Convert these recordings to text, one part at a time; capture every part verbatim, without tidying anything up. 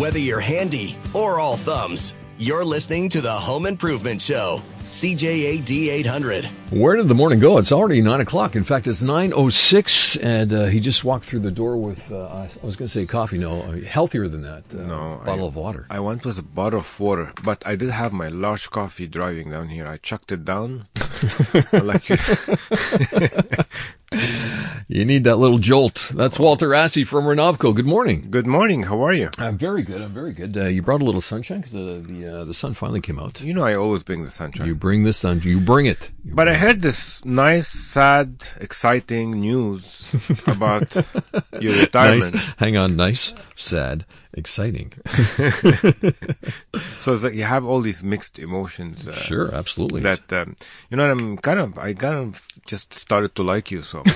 Whether you're handy or all thumbs, you're listening to the Home Improvement Show. C J A D eight hundred. Where did the morning go? It's already nine o'clock. In fact, it's nine oh six, and uh, he just walked through the door with, uh, I was going to say coffee. No, uh, healthier than that. Uh, no. bottle I, of water. I went with a bottle of water, but I did have my large coffee driving down here. I chucked it down. like you. You need that little jolt. That's Walter Assey from Renovco. Good morning. Good morning. How are you? I'm very good. I'm very good. Uh, you brought a little sunshine because the the, uh, the sun finally came out. You know I always bring the sunshine. You bring the sun. You bring it. You but bring I heard this nice, sad, exciting news about your retirement. Nice. Hang on. Nice, sad, exciting. So it's like you have all these mixed emotions. Uh, sure, absolutely. That um, you know, I'm kind of, I kind of just started to like you. So,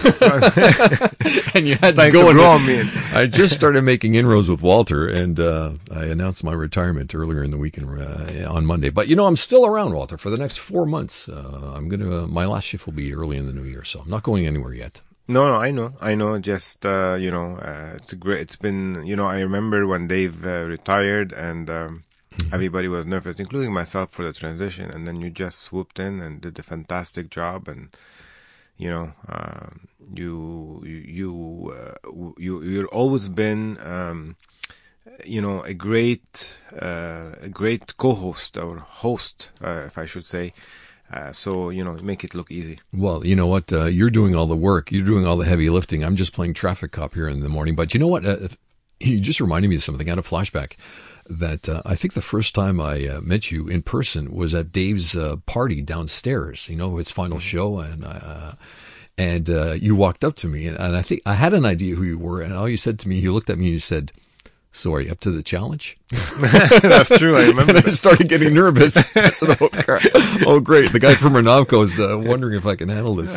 and you had to like go and draw me in. I just started making inroads with Walter, and uh, I announced my retirement earlier in the week uh, on Monday. But you know, I'm still around, Walter, for the next four months. Uh, I'm gonna. Uh, my last shift will be early in the new year, so I'm not going anywhere yet. No, no, I know, I know. Just uh, you know, uh, it's a great. It's been, you know, I remember when Dave uh, retired, and um, mm-hmm. everybody was nervous, including myself, for the transition. And then you just swooped in and did a fantastic job, and you know, uh, you you you uh, you you've always been, um, you know, a great uh, a great co-host or host, uh, if I should say. Uh, so, you know, make it look easy. Well, you know what? Uh, you're doing all the work. You're doing all the heavy lifting. I'm just playing traffic cop here in the morning. But you know what? Uh, you just reminded me of something. I had a flashback that uh, I think the first time I uh, met you in person was at Dave's uh, party downstairs, you know, his final show. And uh, and uh, you walked up to me, and, and I think I had an idea who you were. And all you said to me, you looked at me and you said, "So are you up to the challenge?" That's true. I remember. And I started getting nervous. I said, oh, oh, great. The guy from Renovco is uh, wondering if I can handle this.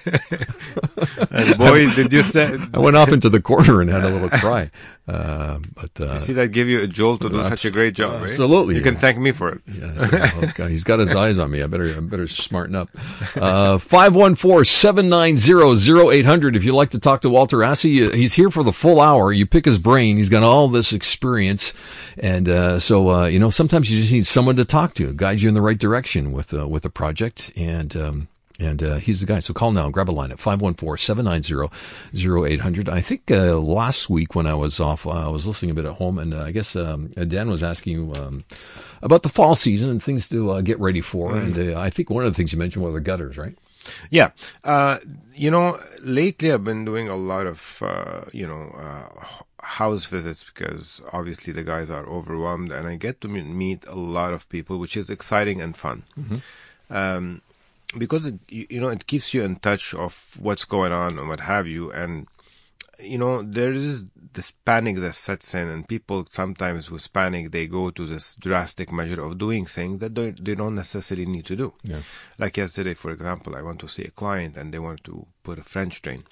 And boy, did you say... I went off into the corner and had a little cry. Uh, but uh, you see, that give you a jolt to do such a great job, right? Absolutely. You can thank me for it. Yeah, so, oh, God, he's got his eyes on me. I better I better smarten up. Uh, five one four, seven nine zero, zero eight hundred. If you'd like to talk to Walter Assey, he's here for the full hour. You pick his brain. He's got all this experience. And uh, so, uh, you know, sometimes you just need someone to talk to, guide you in the right direction with uh, with a project. And um, and uh, he's the guy. So call now and grab a line at five one four, seven nine zero, zero eight hundred. I think uh, last week when I was off, uh, I was listening a bit at home, and uh, I guess um, Dan was asking you um, about the fall season and things to uh, get ready for. Mm-hmm. And uh, I think one of the things you mentioned were the gutters, right? Yeah. Uh, you know, lately I've been doing a lot of, uh, you know, uh, house visits because obviously the guys are overwhelmed, and I get to meet a lot of people, which is exciting and fun. Mm-hmm. Um, because, it, you know, it keeps you in touch of what's going on and what have you. And, you know, there is this panic that sets in, and people sometimes with panic, they go to this drastic measure of doing things that they, they don't necessarily need to do. Yeah. Like yesterday, for example, I went to see a client and they wanted to put a French drain.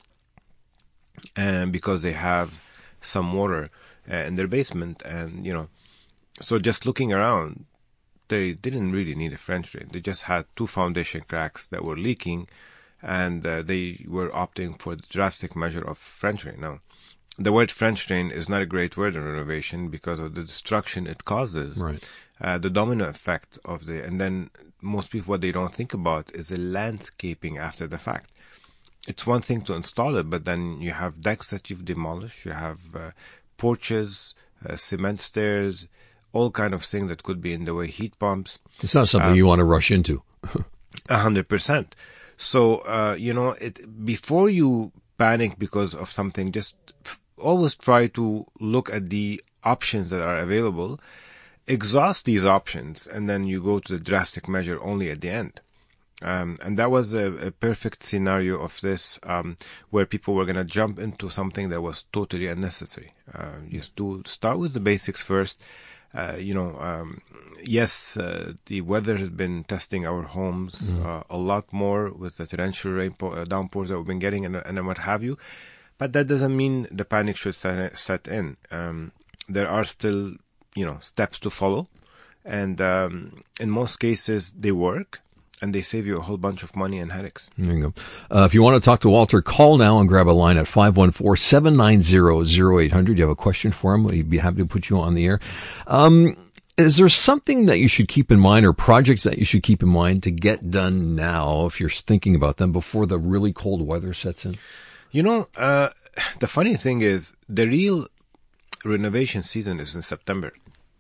And because they have some water uh, in their basement, and, you know, so just looking around, they didn't really need a French drain. They just had two foundation cracks that were leaking, and uh, they were opting for the drastic measure of French drain. Now, the word French drain is not a great word in renovation because of the destruction it causes, right? Uh, the domino effect of the, and then most people, what they don't think about is the landscaping after the fact. It's one thing to install it, but then you have decks that you've demolished, you have uh, porches, uh, cement stairs, all kind of things that could be in the way, heat pumps. It's not something um, you want to rush into. A hundred percent. So, uh, you know, it before you panic because of something, just f- always try to look at the options that are available, exhaust these options, and then you go to the drastic measure only at the end. Um, and that was a, a perfect scenario of this, um, where people were going to jump into something that was totally unnecessary. Uh, just to start with the basics first. Uh, you know, um, yes, uh, the weather has been testing our homes mm. uh, a lot more with the torrential rainpour, uh, downpours that we've been getting, and, and what have you. But that doesn't mean the panic should set, set in. Um, there are still, you know, steps to follow, and um, in most cases they work. and they save you a whole bunch of money and headaches. There you go. Uh, if you want to talk to Walter, call now and grab a line at five one four, seven nine zero, zero eight hundred. You have a question for him, he'd be happy to put you on the air. Um, is there something that you should keep in mind, or projects that you should keep in mind to get done now if you're thinking about them before the really cold weather sets in? You know, uh, the funny thing is, the real renovation season is in September.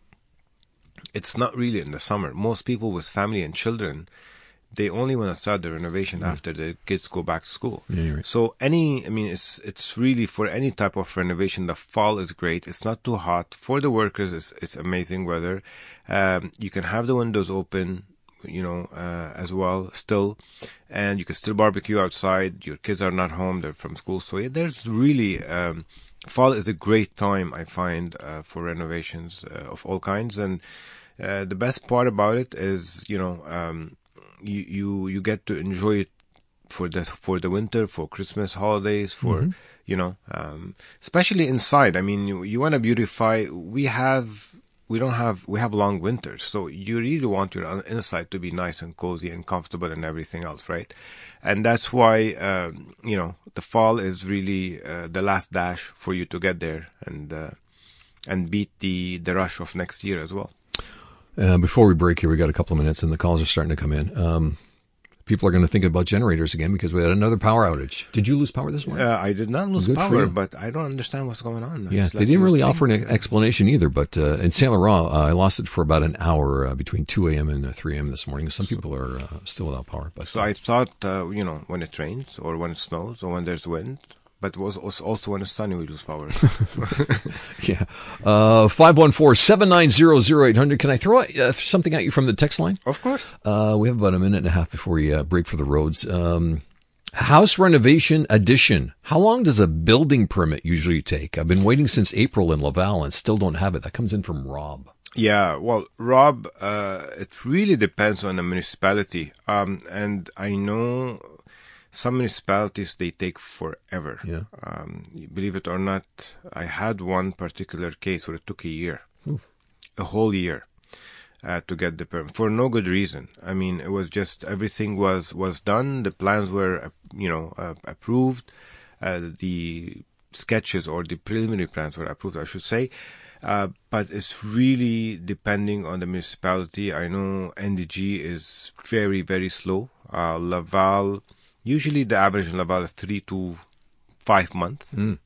It's not really in the summer. Most people with family and children, they only want to start the renovation mm. after the kids go back to school. Yeah, you're right. So any, I mean, it's it's really for any type of renovation. The fall is great. It's not too hot for the workers. It's it's amazing weather. Um, you can have the windows open, you know, uh, as well still, and you can still barbecue outside. Your kids are not home; they're from school. So yeah, there's really um, fall is a great time, I find, uh, for renovations uh, of all kinds. And uh, the best part about it is, you know. Um, You, you you get to enjoy it for the for the winter, for Christmas holidays, for mm-hmm. you know, um, especially inside. I mean, you, you want to beautify. We have we don't have we have long winters, so you really want your inside to be nice and cozy and comfortable and everything else, right? And that's why um, you know the fall is really uh, the last dash for you to get there and uh, and beat the the rush of next year as well. Uh, before we break here, we got a couple of minutes and the calls are starting to come in. Um, people are going to think about generators again because we had another power outage. Did you lose power this morning? Uh, I did not lose Good power, but I don't understand what's going on. Yeah, it's they like didn't really thing. offer an explanation either, but uh, in Saint Laurent, uh, I lost it for about an hour uh, between two a.m. and uh, three a.m. this morning. Some people are uh, still without power. But So I thought, uh, you know, when it rains or when it snows or when there's wind, but it was also when it's sunny, we lose power. Yeah. Uh, five one four, seven nine zero, zero eight hundred. Can I throw uh, something at you from the text line? Of course. Uh, we have about a minute and a half before we uh, break for the roads. Um, house renovation addition. How long does a building permit usually take? I've been waiting since April in Laval and still don't have it. That comes in from Rob. Yeah, well, Rob, uh, it really depends on the municipality. Um, and I know some municipalities, they take forever. Yeah. Um, believe it or not, I had one particular case where it took a year, Ooh. a whole year, uh, to get the permit for no good reason. I mean, it was just everything was, was done. The plans were, you know, uh, approved. Uh, the sketches or the preliminary plans were approved, I should say. Uh, but it's really depending on the municipality. I know N D G is very, very slow. Uh, Laval, usually the average in Laval is three to five months. Mm.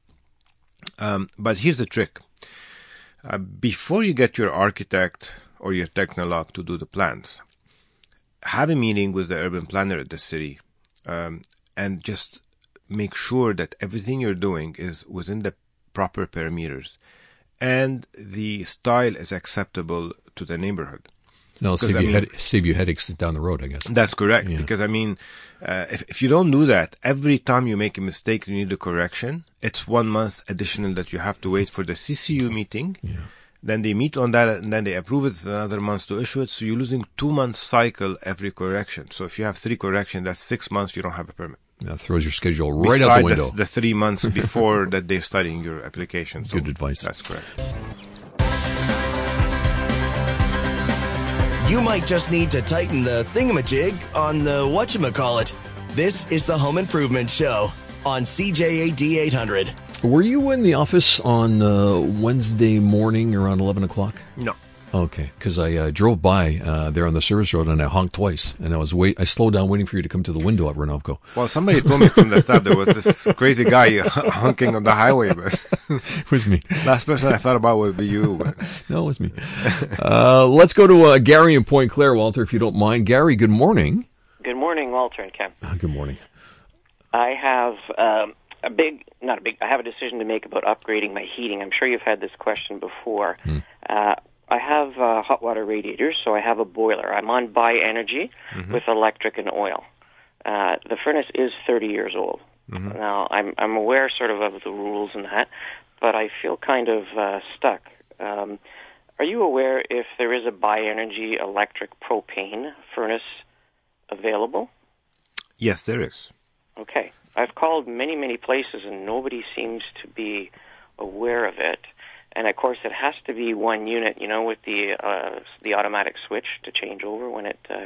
Um, but here's the trick. Uh, before you get your architect or your technologue to do the plans, have a meeting with the urban planner at the city um, and just make sure that everything you're doing is within the proper parameters and the style is acceptable to the neighborhood. That'll save, I you mean, head, save you headaches down the road, I guess. That's correct. Yeah. Because, I mean, uh, if, if you don't do that, every time you make a mistake, you need a correction. It's one month additional that you have to wait for the C C U meeting. Yeah. Then they meet on that, and then they approve it. It's another month to issue it. So you're losing two months cycle every correction. So if you have three corrections, that's six months you don't have a permit. That throws your schedule right Beside out the window. The, the three months before that they're studying your application. So Good advice. That's correct. You might just need to tighten the thingamajig on the whatchamacallit. This is the Home Improvement Show on C J A D eight hundred. Were you in the office on uh, Wednesday morning around eleven o'clock? No. Okay, because I uh, drove by uh, there on the service road and I honked twice, and I was wait. I slowed down waiting for you to come to the window at Renovco. Well, somebody told me from the start there was this crazy guy honking on the highway, but it was me. Last person I thought about would be you. But. No, it was me. uh, let's go to uh, Gary in Point Claire, Walter, if you don't mind. Gary, good morning. Good morning, Walter and Ken. Uh, good morning. I have um, a big, not a big, I have a decision to make about upgrading my heating. I'm sure you've had this question before. Hmm. Uh, I have uh, hot water radiators, so I have a boiler. I'm on Buy Energy mm-hmm. with electric and oil. Uh, the furnace is thirty years old. Mm-hmm. Now, I'm I'm aware sort of of the rules and that, but I feel kind of uh, stuck. Um, are you aware if there is a Buy Energy electric propane furnace available? Yes, there is. Okay. I've called many, many places, and nobody seems to be aware of it. And, of course, it has to be one unit, you know, with the uh, the automatic switch to change over when it uh,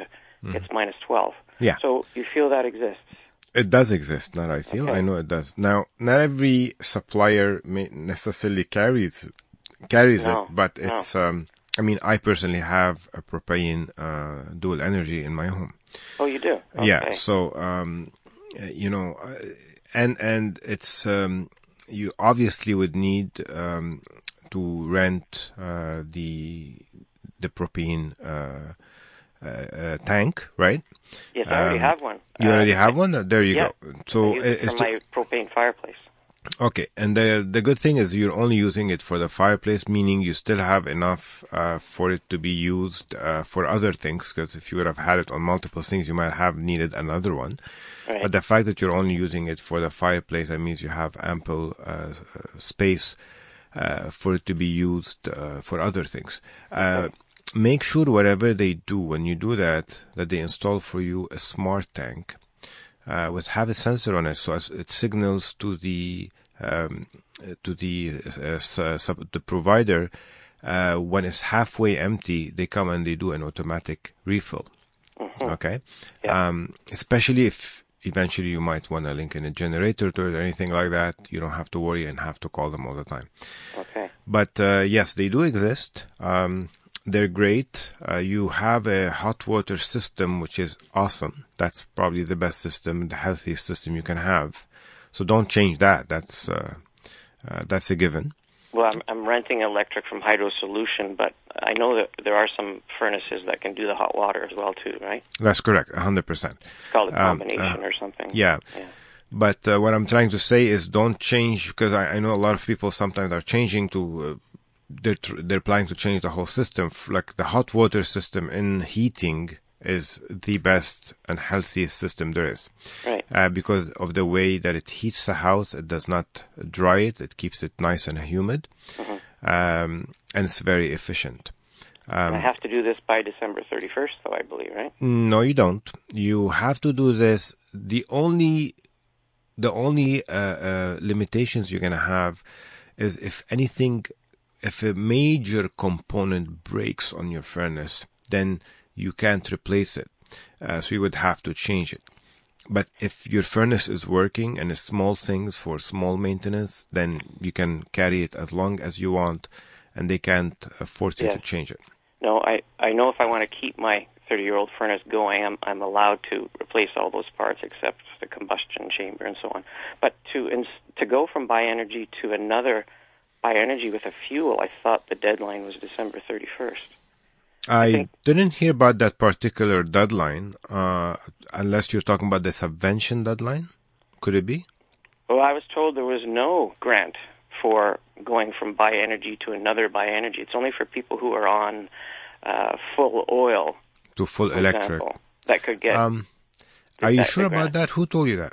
Mm-hmm. it's minus twelve. Yeah. So you feel that exists? It does exist, not I feel. Okay. I know it does. Now, not every supplier may necessarily carries carries No, it, but no. it's. Um, I mean, I personally have a propane uh, dual energy in my home. Oh, you do? Okay. Yeah. So, um, uh, you know, uh, and and it's um, you obviously would need um, to rent uh, the the propane uh, uh, uh, tank, right? Yes, I already Um, have one. You already Uh, have one? There you yeah. go. So I use it it's for to- my propane fireplace. okay, and the the good thing is you're only using it for the fireplace, meaning you still have enough uh, for it to be used uh, for other things. Because if you would have had it on multiple things, you might have needed another one. Right. But the fact that you're only using it for the fireplace, that means you have ample uh, space uh, for it to be used uh, for other things. Uh, make sure whatever they do when you do that, that they install for you a smart tank. Uh, with have a sensor on it, so as it signals to the um, to the uh, sub, the provider uh, when it's halfway empty. They come and they do an automatic refill. Mm-hmm. Okay, Yeah. um, especially if eventually you might want to link in a generator to it or anything like that. You don't have to worry and have to call them all the time. Okay. But uh, yes, they do exist. Um, They're great. Uh, you have a hot water system, which is awesome. That's probably the best system, the healthiest system you can have. So don't change that. That's uh, uh, that's a given. Well, I'm, I'm renting electric from Hydro Solution, but I know that there are some furnaces that can do the hot water as well, too, right? That's correct, one hundred percent. It's called a Um, combination uh, or something. Yeah. Yeah. But uh, what I'm trying to say is don't change, because I, I know a lot of people sometimes are changing to... Uh, They're, tr- they're planning to change the whole system. Like the hot water system in heating is the best and healthiest system there is. Right. Uh, because of the way that it heats the house, it does not dry it. It keeps it nice and humid. Mm-hmm. Um, and it's very efficient. Um, And I have to do this by December thirty-first, though, I believe, right? No, you don't. You have to do this. The only, the only uh, uh, limitations you're going to have is if anything... If a major component breaks on your furnace, then you can't replace it. Uh, so you would have to change it. But if your furnace is working and it's small things for small maintenance, then you can carry it as long as you want, and they can't uh, force you Yes. to change it. No, I, I know if I want to keep my thirty-year-old furnace going, I'm, I'm allowed to replace all those parts except the combustion chamber and so on. But to ins- to go from Bioenergy to another Bioenergy with a fuel, I thought the deadline was December thirty-first. I think- didn't hear about that particular deadline, uh, unless you're talking about the subvention deadline. Could it be? Well, I was told there was no grant for going from Bioenergy to another Bioenergy. It's only for people who are on uh, full oil, To full for electric. example, that could get Um, are you that sure the about grant. that? Who told you that?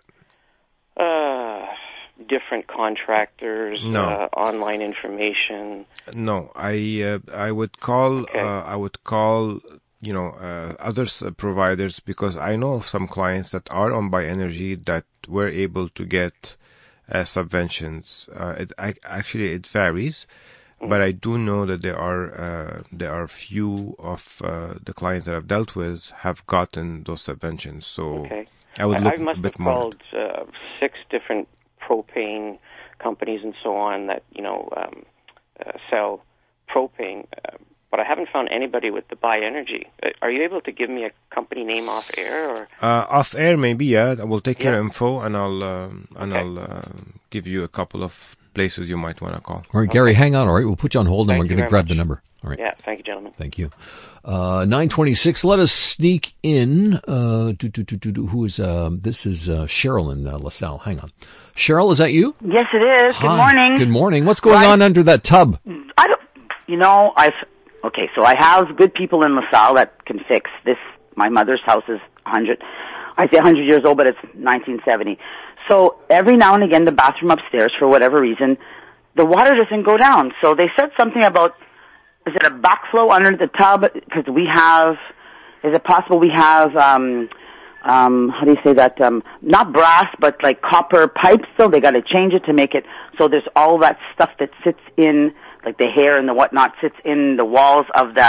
uh, different contractors, No. uh, online information. No, I uh, I would call Okay. uh, I would call you know uh, other s- providers, because I know of some clients that are on Bioenergy that were able to get uh, subventions. Uh, it I, actually it varies, but I do know that there are uh, there are few of uh, the clients that I've dealt with have gotten those subventions. So Okay. I would I, look I must a bit have more. called uh, six different propane companies and so on that you know um, uh, sell propane, uh, but I haven't found anybody with the Bioenergy. Uh, are you able to give me a company name off air? Or Uh, off air, maybe. Yeah, I will take your Yeah. info and I'll um, and Okay. I'll uh, give you a couple of places you might want to call. All right, Gary, hang on. All right, we'll put you on hold, and Thank we're you going to very grab much. the number. All right. Yeah, thank you, gentlemen. Thank you. Uh, nine twenty-six. Let us sneak in. Uh, do, do, do, do, do, who is, um, this is, uh, Cheryl in uh, LaSalle. Hang on. Cheryl, is that you? Yes, it is. Good Hi. morning. Good morning. What's going Right. on under that tub? I don't, you know, I've, okay, so I have good people in LaSalle that can fix this. My mother's house is one hundred, I say one hundred years old, but it's nineteen seventy. So every now and again, the bathroom upstairs, for whatever reason, the water doesn't go down. So they said something about, is it a backflow under the tub? Because we have, is it possible we have, um, um, how do you say that? Um, not brass, but like copper pipes still. They got to change it to make it so there's all that stuff that sits in, like the hair and the whatnot, sits in the walls of that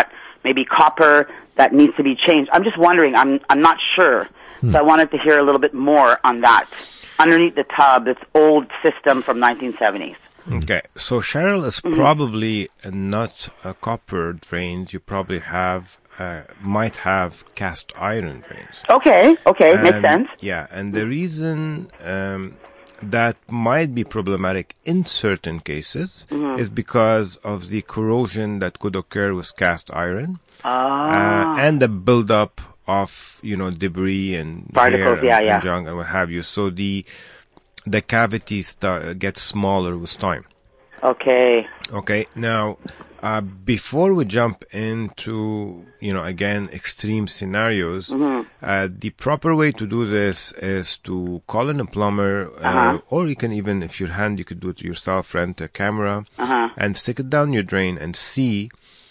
maybe copper that needs to be changed. I'm just wondering. I'm I'm not sure. Hmm. So I wanted to hear a little bit more on that. Underneath the tub, this old system from nineteen seventies. Okay, so Cheryl is mm-hmm. probably not a copper drains. You probably have, uh, might have cast iron drains. Okay, okay, and, makes sense. Yeah, and the reason um, that might be problematic in certain cases mm-hmm. is because of the corrosion that could occur with cast iron ah. uh, and the buildup of, you know, debris and particles, hair yeah, and, yeah. and junk and what have you. So the the cavity start, gets smaller with time. Okay. Okay. Now, uh, before we jump into, you know, again, extreme scenarios, mm-hmm. uh, the proper way to do this is to call in a plumber, uh, uh-huh. or you can even, if you're hand, you could do it yourself, rent a camera, uh-huh. and stick it down your drain and see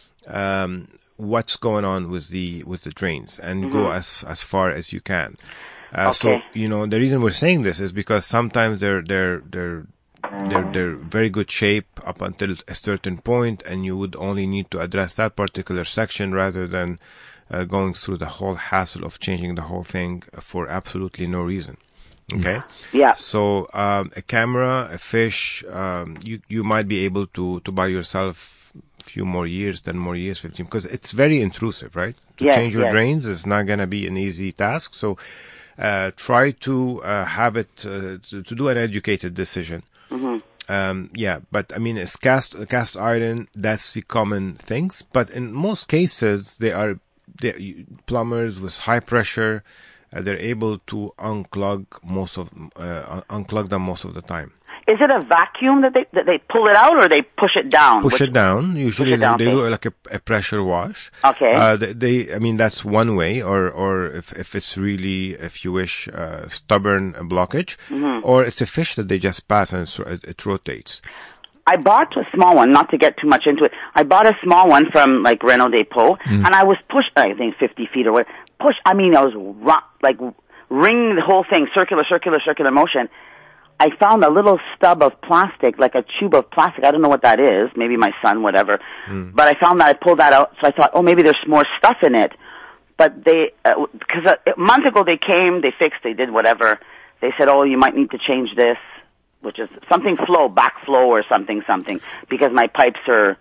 um, what's going on with the with the drains, and mm-hmm. go as as far as you can. Uh, okay. So, you know, the reason we're saying this is because sometimes they're they're they're they're they're very good shape up until a certain point, and you would only need to address that particular section rather than uh, going through the whole hassle of changing the whole thing for absolutely no reason. Okay. Yeah. So um, a camera, a fish, um, you you might be able to to buy yourself a few more years, ten more years, fifteen, because it's very intrusive, right? To yes, change your yes. drains is not going to be an easy task. So uh, try to uh, have it uh, to, to do an educated decision. Mm-hmm. Um, yeah, but I mean, it's cast cast iron. That's the common things. But in most cases, they are they, plumbers with high pressure. Uh, they're able to unclog most of uh, unclog them most of the time. Is it a vacuum that they that they pull it out, or they push it down? Push Which, it down. Usually, it down, they okay. do like a, a pressure wash. Okay. Uh, they, they, I mean, that's one way. Or, or if if it's really, if you wish, uh, stubborn blockage, mm-hmm. or it's a fish that they just pass and it, it rotates. I bought a small one, not to get too much into it. I bought a small one from like Renault Depot, mm. and I was pushed, I think fifty feet or what. Push. I mean, I was ro- like ringing the whole thing, circular, circular, circular motion. I found a little stub of plastic, like a tube of plastic. I don't know what that is. Maybe my son, whatever. Mm. But I found that I pulled that out, so I thought, oh, maybe there's more stuff in it. But they, because uh, a month ago they came, they fixed, they did whatever. They said, oh, you might need to change this, which is something flow, backflow or something, something, because my pipes are,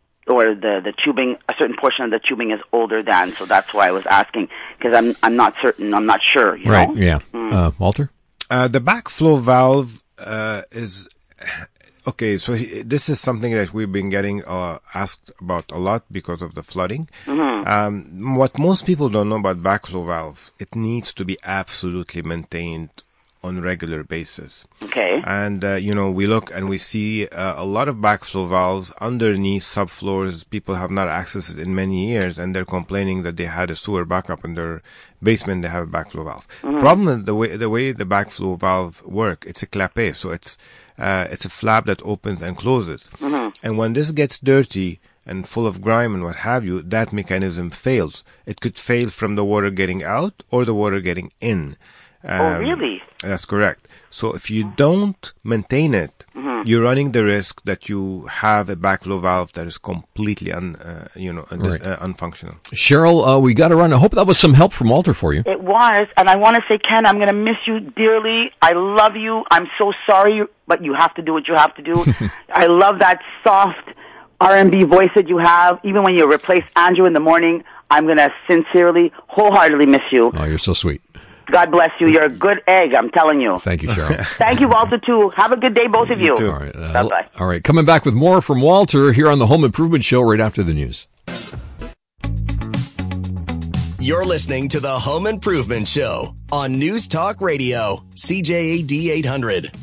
or the, the tubing, a certain portion of the tubing is older than, so that's why I was asking, because I'm I'm not certain, I'm not sure, you right, know? yeah. Mm. Uh, Walter? Uh, the backflow valve uh, is okay. So he, this is something that we've been getting uh, asked about a lot because of the flooding. Mm-hmm. Um, what most people don't know about backflow valve, it needs to be absolutely maintained on regular basis. Okay. And, uh, you know, we look and we see uh, a lot of backflow valves underneath subfloors. People have not accessed it in many years, and they're complaining that they had a sewer backup in their basement. They have a backflow valve. Mm-hmm. Problem is the way the way the backflow valves work. It's a clapet, so it's uh, it's a flap that opens and closes. Mm-hmm. And when this gets dirty and full of grime and what have you, that mechanism fails. It could fail from the water getting out or the water getting in. Um, oh, really? That's correct. So if you don't maintain it, mm-hmm. you're running the risk that you have a backflow valve that is completely un, uh, you know, right. uh, unfunctional. Cheryl, uh, we got to run. I hope that was some help from Walter for you. It was, and I want to say, Ken, I'm going to miss you dearly. I love you. I'm so sorry, but you have to do what you have to do. I love that soft R and B voice that you have. Even when you replace Andrew in the morning, I'm going to sincerely, wholeheartedly miss you. Oh, you're so sweet. God bless you. You're a good egg, I'm telling you. Thank you, Cheryl. Thank you, Walter, too. Have a good day, both of you. You too. All right. Uh, Bye-bye. All right. Coming back with more from Walter here on the Home Improvement Show right after the news. You're listening to the Home Improvement Show on News Talk Radio, C J A D eight hundred.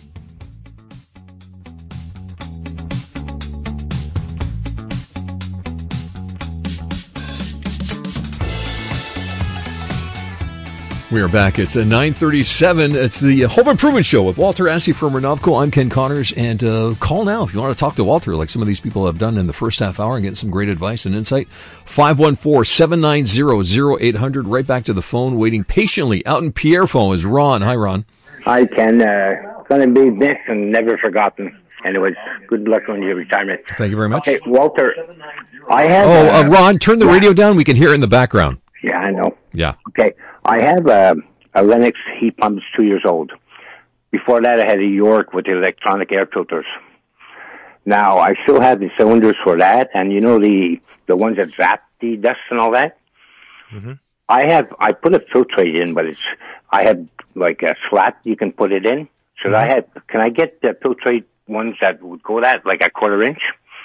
We are back. It's a nine thirty-seven. It's the Home Improvement Show with Walter Assey from Renovco. I'm Ken Connors. And uh, call now if you want to talk to Walter, like some of these people have done in the first half hour and get some great advice and insight. five one four, seven nine zero, zero eight hundred. Right back to the phone, waiting patiently. Out in Pierrefonds is Ron. Hi, Ron. Hi, Ken. Uh, going to be missed and never forgotten. And it was good luck on your retirement. Thank you very much. Okay, Walter, I have. Oh, uh, uh, Ron, turn the yeah. radio down. We can hear it in the background. Yeah, I know. Yeah. Okay, I have a, a Lennox heat pump that's two years old. Before that, I had a York with the electronic air filters. Now, I still have the cylinders for that, and you know the the ones that zap the dust and all that? Mm-hmm. I have, I put a filtrate in, but it's, I have like a slot you can put it in. Should I have, can I get the filtrate ones that would go that, like a quarter inch?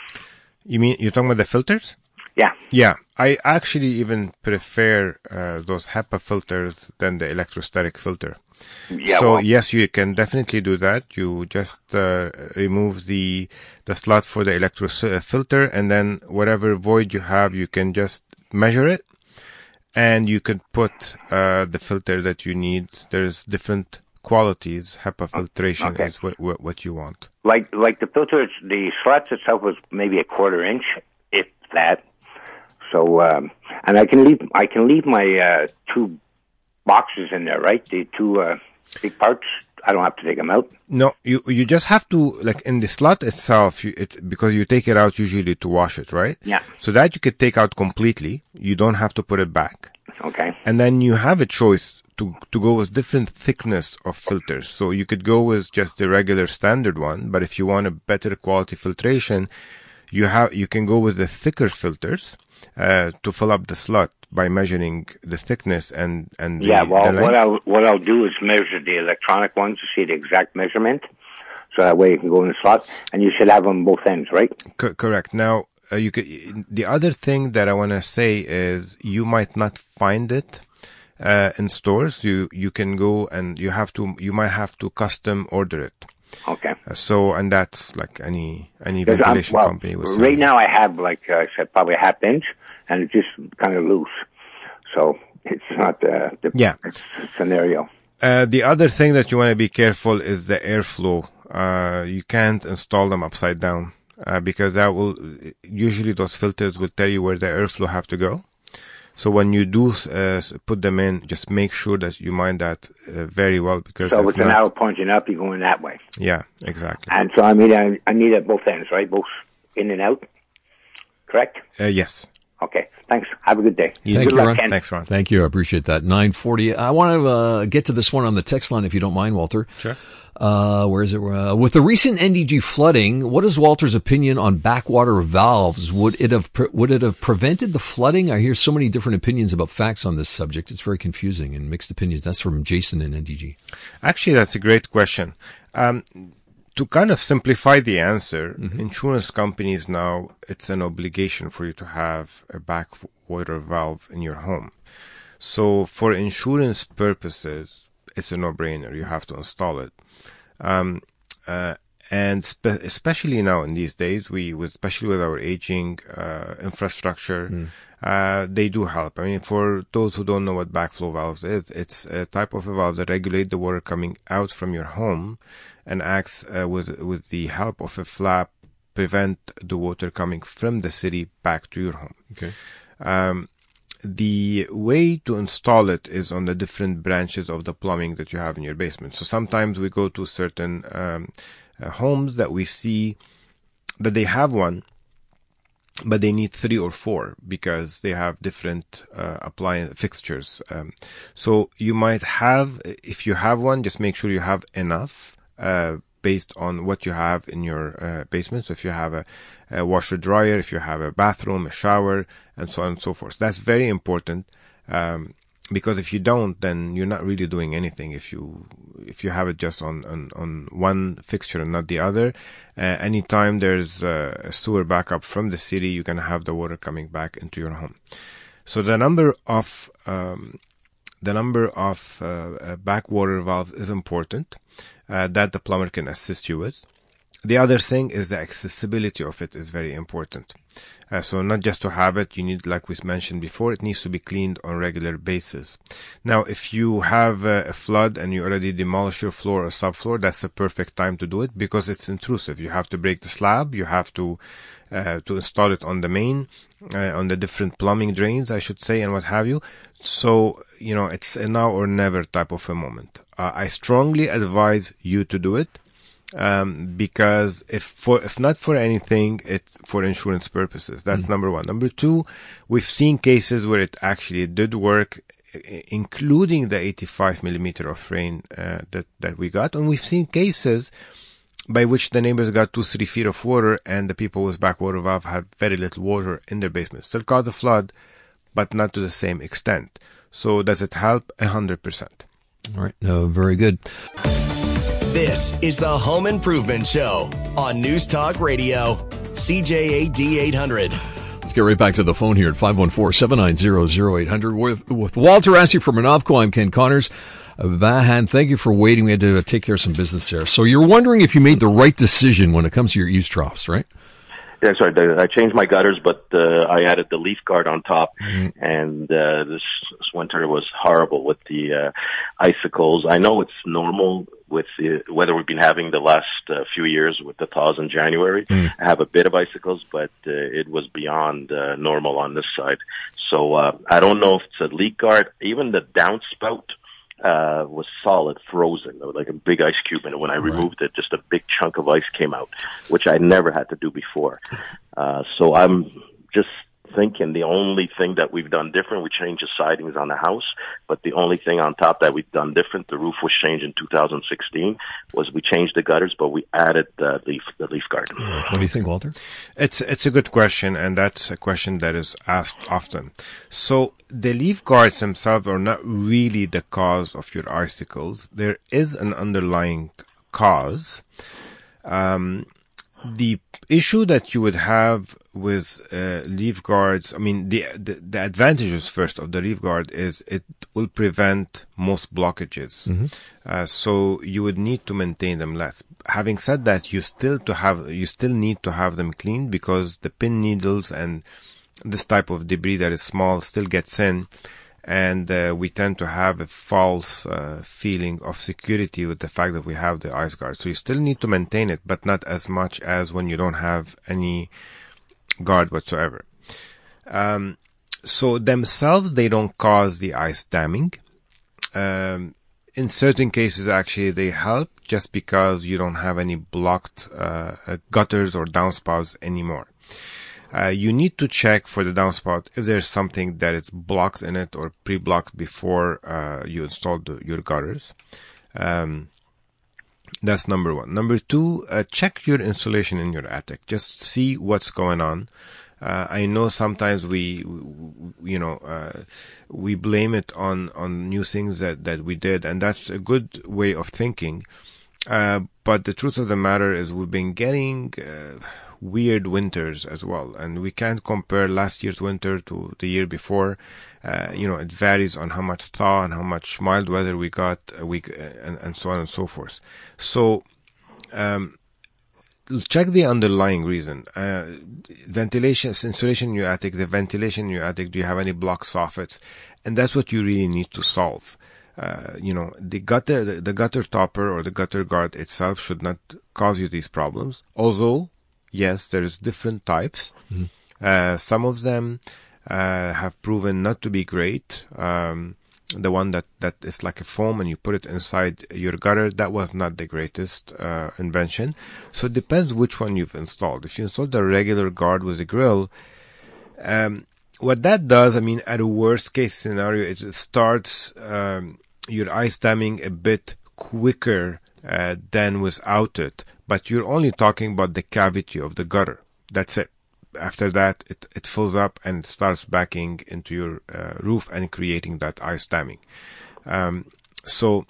You mean, you're talking about the filters? Yeah. Yeah, I actually even prefer uh, those HEPA filters than the electrostatic filter. Yeah, so well, yes, you can definitely do that. You just uh, remove the the slot for the electro filter, and then whatever void you have, you can just measure it, and you can put uh, the filter that you need. There's different qualities. HEPA filtration okay. is what, what what you want. like, like the filter, the slots itself was maybe a quarter inch, if that. So, um, and I can leave, I can leave my, uh, two boxes in there, right? The two, uh, big parts. I don't have to take them out. No, you you just have to, like, in the slot itself, you, it's because you take it out usually to wash it, right? Yeah. So that you could take out completely. You don't have to put it back. Okay. And then you have a choice to to go with different thickness of filters. So you could go with just the regular standard one, but if you want a better quality filtration, you have you can go with the thicker filters uh, to fill up the slot by measuring the thickness and and the, Yeah, well, the length. what I'll, what I'll do is measure the electronic ones to see the exact measurement. So that way you can go in the slot, and you should have them both ends, right? Co- correct. Now, uh, you could. The other thing that I want to say is you might not find it uh, in stores. You you can go and you have to. You might have to custom order it. Okay. Uh, so, and that's like any any Because I'm- ventilation well, company will right say. now I have, like uh, I said, probably a half inch, and it's just kind of loose. So it's not uh, the Yeah. scenario. Uh, the other thing that you want to be careful is the airflow. Uh, you can't install them upside down uh, because that will usually those filters will tell you where the airflow have to go. So when you do uh, put them in, just make sure that you mind that uh, very well because So if it's an not- arrow pointing up, you're going that way. yeah, exactly. And so I mean, I, I need it at both ends, right? Both in and out. Correct? Uh, yes. Okay. Thanks. Have a good day. You Thank Good you, luck, Ron. Ken. Thanks, Ron. Thank you. I appreciate that. nine forty. I want to uh, get to this one on the text line if you don't mind, Walter. Sure. Uh, where is it? Uh, with the recent N D G flooding, what is Walter's opinion on backwater valves? Would it have pre- would it have prevented the flooding? I hear so many different opinions about facts on this subject. It's very confusing and mixed opinions. That's from Jason in N D G. Actually, that's a great question. Um, to kind of simplify the answer, Mm-hmm. insurance companies now, it's an obligation for you to have a backwater valve in your home. So for insurance purposes, it's a no-brainer. You have to install it. Um, uh, and spe- especially now in these days, we, with, especially with our aging uh, infrastructure, Mm. uh, they do help. I mean, for those who don't know what backflow valves is, it's a type of a valve that regulate the water coming out from your home and acts uh, with with the help of a flap, prevent the water coming from the city back to your home. Okay. Um, the way to install it is on the different branches of the plumbing that you have in your basement. So sometimes we go to certain um, uh, homes that we see that they have one, but they need three or four because they have different uh, appliance fixtures. Um, so you might have, if you have one, just make sure you have enough uh, based on what you have in your uh, basement. So if you have a, a washer dryer, if you have a bathroom, a shower, and so on and so forth. That's very important. Um, because if you don't, then you're not really doing anything. If you if you have it just on on, on one fixture and not the other, uh, anytime there's uh, a sewer backup from the city, you can have the water coming back into your home. So the number of um, the number of uh, uh, backwater valves is important uh, that the plumber can assist you with. The other thing is the accessibility of it is very important. Uh, so not just to have it, you need, like we mentioned before, it needs to be cleaned on a regular basis. Now, if you have uh, a flood and you already demolish your floor or subfloor, that's the perfect time to do it because it's intrusive. You have to break the slab, you have to uh, to install it on the main, uh, on the different plumbing drains, I should say, and what have you. So, you know, it's a now or never type of a moment. Uh, I strongly advise you to do it. Um, because if for if not for anything, it's for insurance purposes. That's mm. number one. Number two, we've seen cases where it actually did work, including the eighty-five millimeter of rain uh, that that we got, and we've seen cases by which the neighbors got two, three feet of water, and the people with backwater valve had very little water in their basement. Still caused a flood, but not to the same extent. So does it help? A hundred percent. All right, uh, very good. This is the Home Improvement Show on News Talk Radio, C J A D eight hundred. Let's get right back to the phone here at five one four, seven nine zero, zero eight hundred with, with Walter Assey from Renavco. I'm Ken Connors. Uh, Vahan, thank you for waiting. We had to take care of some business there. So you're wondering if you made the right decision when it comes to your eaves troughs, right? Yeah, sorry. I changed my gutters, but uh, I added the leaf guard on top, mm-hmm. and uh, this, this winter was horrible with the uh, icicles. I know it's normal with the weather we've been having the last uh, few years with the thaws in January. Mm. I have a bit of icicles, but uh, it was beyond uh, normal on this side. So uh, I don't know if it's a leak guard. Even the downspout uh, was solid, frozen, like a big ice cube. And when I right. removed it, just a big chunk of ice came out, which I never had to do before. Uh, so I'm just thinking the only thing that we've done different, we changed the sidings on the house, but the only thing on top that we've done different, the roof was changed in two thousand sixteen, was we changed the gutters, but we added the leaf, the leaf guard. What do you think, Walter? It's, it's a good question, and that's a question that is asked often. So the leaf guards themselves are not really the cause of your icicles. There is an underlying cause. Um, the issue that you would have with uh, leaf guards, I mean, the, the the advantages first of the leaf guard is it will prevent most blockages. Mm-hmm. Uh, so you would need to maintain them less. Having said that, you still to have you still need to have them cleaned because the pin needles and this type of debris that is small still gets in. And uh, we tend to have a false uh, feeling of security with the fact that we have the ice guard. So you still need to maintain it, but not as much as when you don't have any guard whatsoever. Um, so themselves, they don't cause the ice damming. Um, in certain cases, actually, they help just because you don't have any blocked uh, gutters or downspouts anymore. Uh, you need to check for the downspout if there's something that is blocked in it or pre-blocked before uh, you install the, your gutters. Um, that's number one. Number two, uh, check your insulation in your attic. Just see what's going on. Uh, I know sometimes we, we you know, uh, we blame it on, on new things that, that we did, and that's a good way of thinking. Uh, but the truth of the matter is we've been getting uh, weird winters as well, and we can't compare last year's winter to the year before. Uh, you know, it varies on how much thaw and how much mild weather we got a week, and, and so on and so forth. So, um, check the underlying reason. Uh, ventilation, insulation in your attic, the ventilation in your attic, do you have any blocked soffits? And that's what you really need to solve. Uh, you know, the gutter, the, the gutter topper or the gutter guard itself should not cause you these problems. Although, yes, there is different types. Mm-hmm. Uh, some of them uh, have proven not to be great. Um, the one that, that is like a foam and you put it inside your gutter, that was not the greatest uh, invention. So it depends which one you've installed. If you installed a regular guard with a grill, um, what that does, I mean, at a worst case scenario, it starts um, your ice damming a bit quicker uh, than without it. But you're only talking about the cavity of the gutter. That's it. After that, it, it fills up and it starts backing into your uh, roof and creating that ice damming. Um, so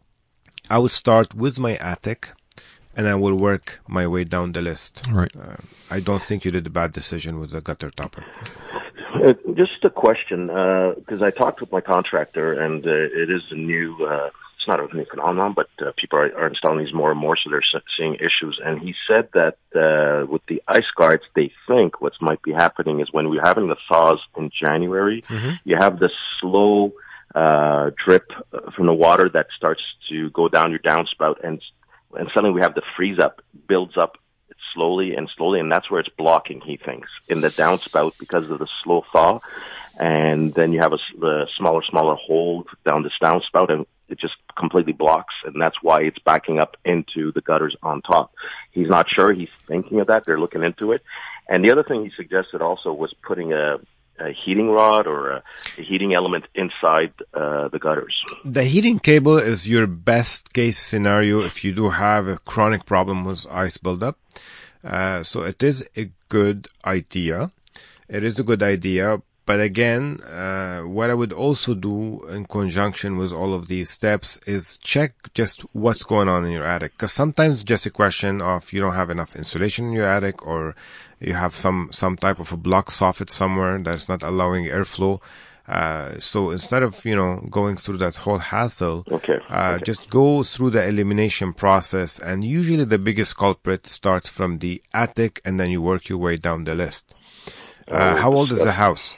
I would start with my attic and I will work my way down the list. All right. Uh, I don't think you did a bad decision with the gutter topper. Uh, just a question, because uh, I talked with my contractor, and uh, it is a new, uh, it's not a new phenomenon, but uh, people are, are installing these more and more, so they're seeing issues. And he said that uh, with the ice guards, they think what might be happening is when we're having the thaws in January, mm-hmm. you have this slow uh, drip from the water that starts to go down your downspout, and and suddenly we have the freeze up, builds up slowly and slowly, and that's where it's blocking, he thinks, in the downspout because of the slow thaw. And then you have a, a smaller, smaller hole down this downspout, and it just completely blocks, and that's why it's backing up into the gutters on top. He's not sure. He's thinking of that. They're looking into it. And the other thing he suggested also was putting a, a heating rod or a, a heating element inside uh, the gutters. The heating cable is your best case scenario if you do have a chronic problem with ice buildup. Uh, so it is a good idea. It is a good idea. But again, uh, what I would also do in conjunction with all of these steps is check just what's going on in your attic. Because sometimes it's just a question of you don't have enough insulation in your attic, or you have some, some type of a block soffit somewhere that's not allowing airflow. Uh, so instead of, you know, going through that whole hassle, okay. Uh, okay. just go through the elimination process. And usually the biggest culprit starts from the attic, and then you work your way down the list. Uh, how old is the house?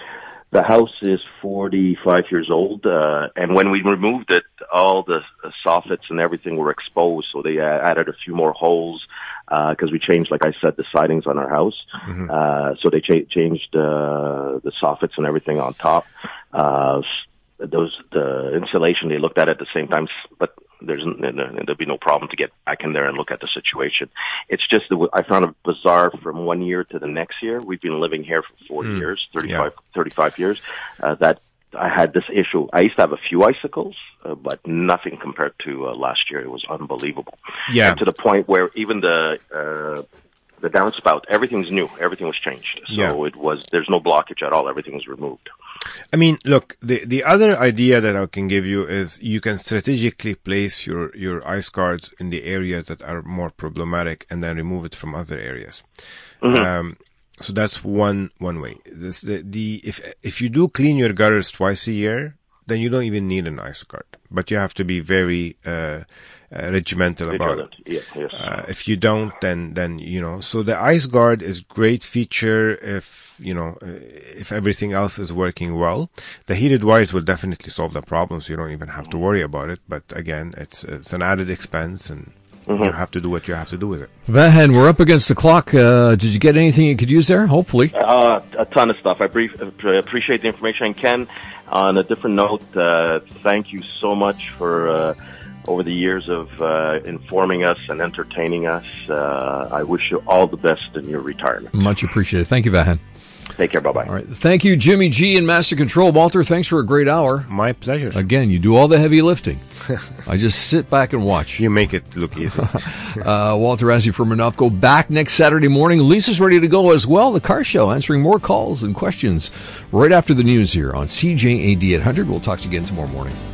The house is forty-five years old, uh, and when we removed it, all the uh, soffits and everything were exposed, so they uh, added a few more holes, because uh, we changed, like I said, the sidings on our house. Mm-hmm. Uh, so they cha- changed uh, the soffits and everything on top. Uh, those, the insulation, they looked at it at the same time, but there's there'll be no problem to get back in there and look at the situation. It's just that I found it bizarre from one year to the next year. We've been living here for forty mm. years, thirty-five, yeah. thirty-five years, uh, that I had this issue. I used to have a few icicles, uh, but nothing compared to uh, last year. It was unbelievable. Yeah. And to the point where even the, uh, the downspout, everything's new. Everything was changed. So yeah. it was, there's no blockage at all. Everything was removed. I mean, look, the, the other idea that I can give you is you can strategically place your, your ice guards in the areas that are more problematic and then remove it from other areas. Mm-hmm. Um, so that's one, one way. This, the, the, if, if you do clean your gutters twice a year, then you don't even need an ice guard, but you have to be very, uh, Uh, regimental about it. Yeah, yes. Uh, if you don't, then, then, you know, so the ice guard is great feature if, you know, if everything else is working well. The heated wires will definitely solve the problem, so you don't even have to worry about it. But again, it's, it's an added expense, and mm-hmm. you have to do what you have to do with it. Vahan, we're up against the clock. Uh, did you get anything you could use there? Hopefully. Uh, a ton of stuff. I brief, appreciate the information. And Ken, on a different note, uh, thank you so much for, uh, over the years of uh, informing us and entertaining us. Uh, I wish you all the best in your retirement. Much appreciated. Thank you, Vahan. Take care. Bye-bye. All right. Thank you, Jimmy G in Master Control. Walter, thanks for a great hour. My pleasure. Again, you do all the heavy lifting. I just sit back and watch. You make it look easy. uh, Walter Razzi from Renofco back next Saturday morning. Lisa's ready to go as well. The Car Show, answering more calls and questions right after the news here on C J A D eight hundred. We'll talk to you again tomorrow morning.